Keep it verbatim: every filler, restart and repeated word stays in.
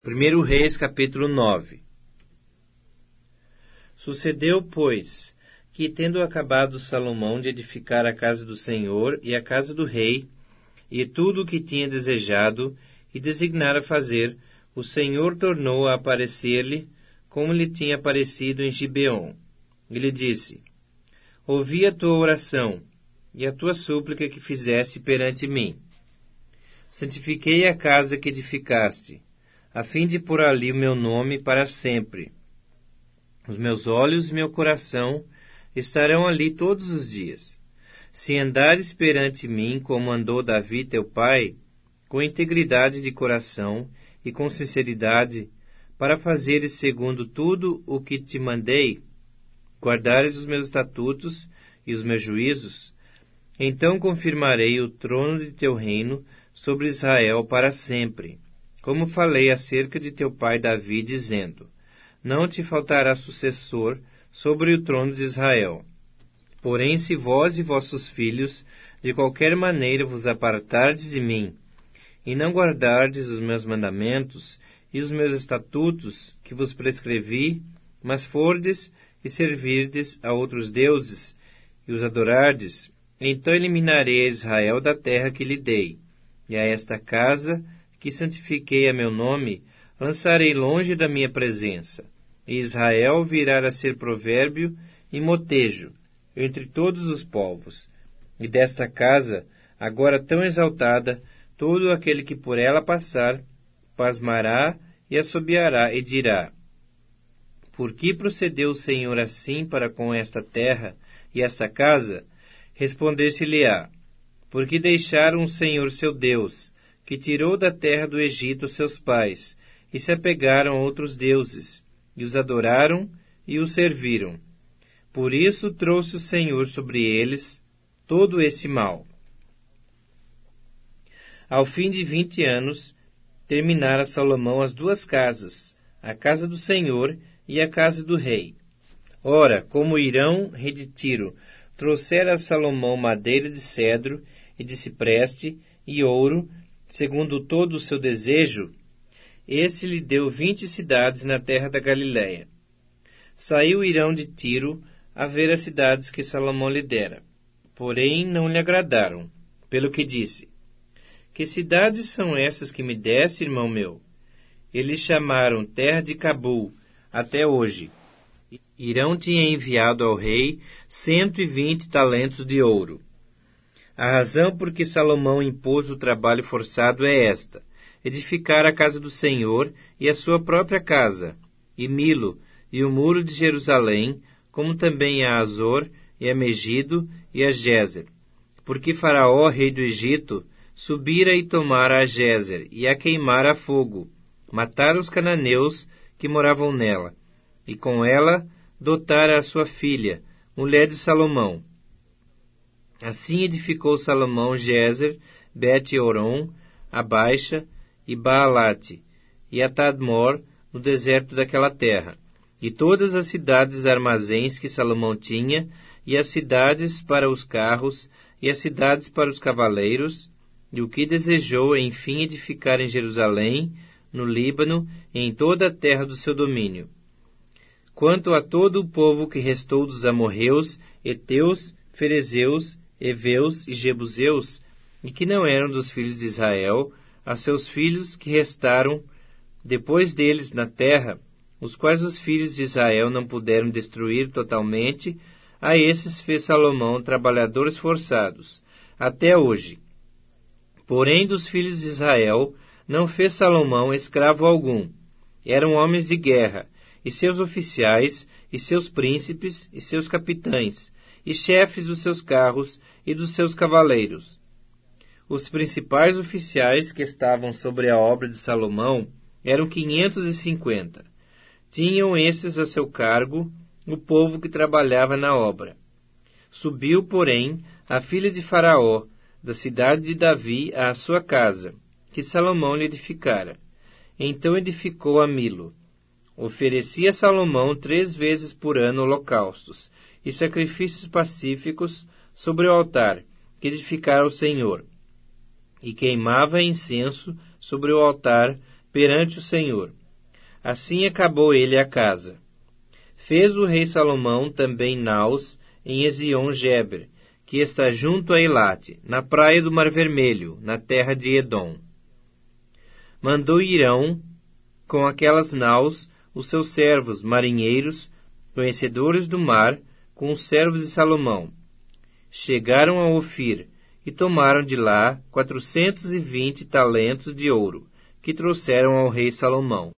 primeiro Reis, capítulo nove. Sucedeu, pois, que, tendo acabado Salomão de edificar a casa do Senhor e a casa do rei, e tudo o que tinha desejado e designara fazer, o Senhor tornou a aparecer-lhe, como lhe tinha aparecido em Gibeon. E lhe disse: Ouvi a tua oração e a tua súplica que fizeste perante mim. Santifiquei a casa que edificaste, a fim de pôr ali o meu nome para sempre. Os meus olhos e meu coração estarão ali todos os dias. Se andares perante mim, como andou Davi teu pai, com integridade de coração e com sinceridade, para fazeres segundo tudo o que te mandei, guardares os meus estatutos e os meus juízos, então confirmarei o trono de teu reino sobre Israel para sempre, como falei acerca de teu pai Davi, dizendo: Não te faltará sucessor sobre o trono de Israel. Porém, se vós e vossos filhos de qualquer maneira vos apartardes de mim, e não guardardes os meus mandamentos e os meus estatutos que vos prescrevi, mas fordes e servirdes a outros deuses, e os adorardes, então eliminarei a Israel da terra que lhe dei, e a esta casa, que santifiquei a meu nome, lançarei longe da minha presença, e Israel virá a ser provérbio e motejo entre todos os povos. E desta casa, agora tão exaltada, todo aquele que por ela passar, pasmará e assobiará e dirá: Por que procedeu o Senhor assim para com esta terra e esta casa? Responder-se-lhe-á: Porque deixaram o Senhor seu Deus, que tirou da terra do Egito seus pais, e se apegaram a outros deuses, e os adoraram e os serviram. Por isso trouxe o Senhor sobre eles todo esse mal. Ao fim de vinte anos, terminara Salomão as duas casas, a casa do Senhor e a casa do rei. Ora, como Hirão, rei de Tiro, trouxera a Salomão madeira de cedro e de cipreste e ouro, segundo todo o seu desejo, esse lhe deu vinte cidades na terra da Galiléia. Saiu Hirão de Tiro a ver as cidades que Salomão lhe dera, porém não lhe agradaram, pelo que disse: Que cidades são essas que me deste, irmão meu? Eles chamaram terra de Cabul, até hoje. Hirão tinha enviado ao rei cento e vinte talentos de ouro. A razão por que Salomão impôs o trabalho forçado é esta: edificar a casa do Senhor e a sua própria casa, e Milo, e o muro de Jerusalém, como também a Azor, e a Megido, e a Gézer. Porque Faraó, rei do Egito, subira e tomara a Gézer, e a queimara a fogo, matara os cananeus que moravam nela, e com ela dotara a sua filha, mulher de Salomão. Assim edificou Salomão Gézer, Bet-Horon, a Baixa, e Baalate, e a Tadmor, no deserto daquela terra, e todas as cidades armazéns que Salomão tinha, e as cidades para os carros, e as cidades para os cavaleiros, e o que desejou, enfim, edificar em Jerusalém, no Líbano, e em toda a terra do seu domínio. Quanto a todo o povo que restou dos amorreus, heteus, ferezeus, heveus e jebuseus, e que não eram dos filhos de Israel, a seus filhos que restaram depois deles na terra, os quais os filhos de Israel não puderam destruir totalmente, a esses fez Salomão trabalhadores forçados, até hoje. Porém, dos filhos de Israel não fez Salomão escravo algum. Eram homens de guerra, e seus oficiais, e seus príncipes, e seus capitães, e chefes dos seus carros e dos seus cavaleiros. Os principais oficiais que estavam sobre a obra de Salomão eram quinhentos e cinquenta. Tinham esses a seu cargo o povo que trabalhava na obra. Subiu, porém, a filha de Faraó, da cidade de Davi, à sua casa, que Salomão lhe edificara. Então edificou a Milo. Oferecia a Salomão três vezes por ano holocaustos e sacrifícios pacíficos sobre o altar que edificara o Senhor, e queimava incenso sobre o altar perante o Senhor. Assim acabou ele a casa. Fez o rei Salomão também naus em Ezion-Geber, que está junto a Elate, na praia do Mar Vermelho, na terra de Edom. Mandou Irão, com aquelas naus, os seus servos marinheiros, conhecedores do mar, com os servos de Salomão. Chegaram a Ofir e tomaram de lá quatrocentos e vinte talentos de ouro, que trouxeram ao rei Salomão.